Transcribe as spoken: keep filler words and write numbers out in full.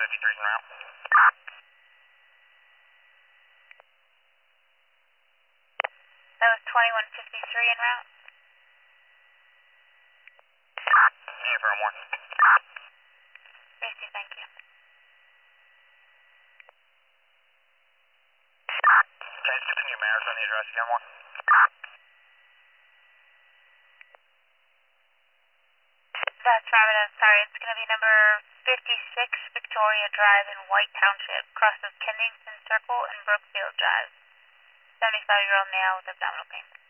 fifty-three's en route. That was twenty-one fifty-three en route. Continue for one. Racy, thank you. Change, continue Marathon, the address again, one. That's Robert, I'm sorry. It's going to be number fifty-six Victoria Drive in White Township, crosses Kennington Circle and Brookfield Drive. seventy-five-year-old male with abdominal pain.